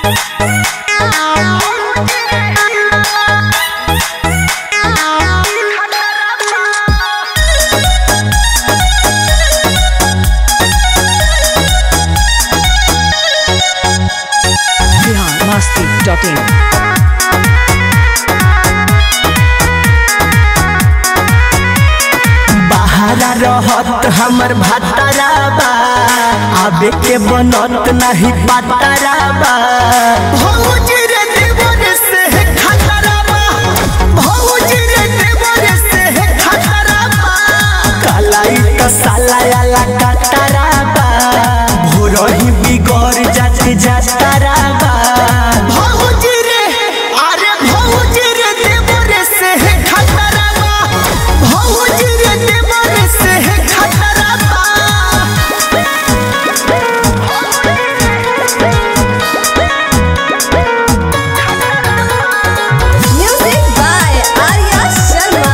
biharmasti.in बहारा रहत हमर भातारा बा आबे के बनत नहीं पातारा बा भौजी रे देवर से है खतरा बा भौजी रे देवर से है खतरा बा कालाई त साला आला कतरा बा भोरही बिगड़ जाते जातारा बा भौजी रे अरे भौजी रे देवर से है खतरा बा भौजी रे देवर से है खतरा बा Music by Arya Sharma.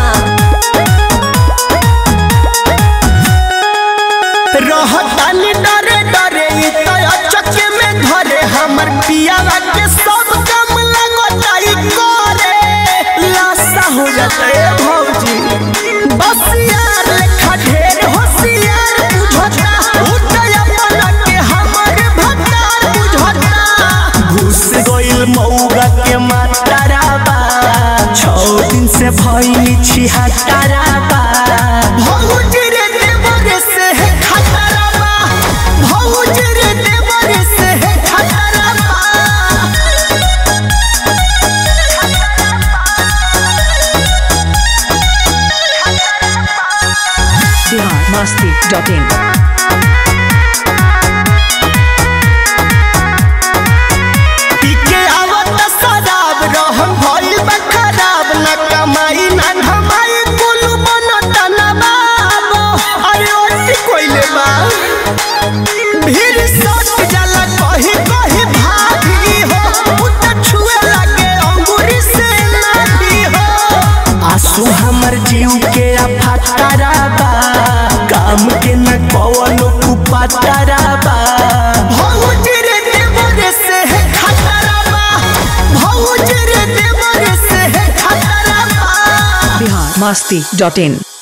रहतानी डरे डरे ई तो अचके में धरे हमर पियावा के सब काम लगताई करे लाशा हो जाता है भौजी बस यार लेखा ढेर होशियार बुझता उठया बना के हमर भतार बुझता घुस गइल मौगा के मातारा बा 6 दिन से भइनी छिहत्तरा बा भौजी रे देवर से है खतरा बा भौजी रे देवर से है खतरा बा biharmasti.in पीके आवत शराब रहम भइल बा खराब न कमाई न धमाई कुल बनत न बाबो अरे ओटी कोइले बा भीड़ सट जाला कही कही भागी हो उत छुए लागे अंगूरी से लागी हो आंसू हमर जीव के अफातरा बा काम के न कवनो कुपातरा बा भौजी रे देवर से है खतरा बा भौजी रे देवर से है खतरा बा biharmasti.in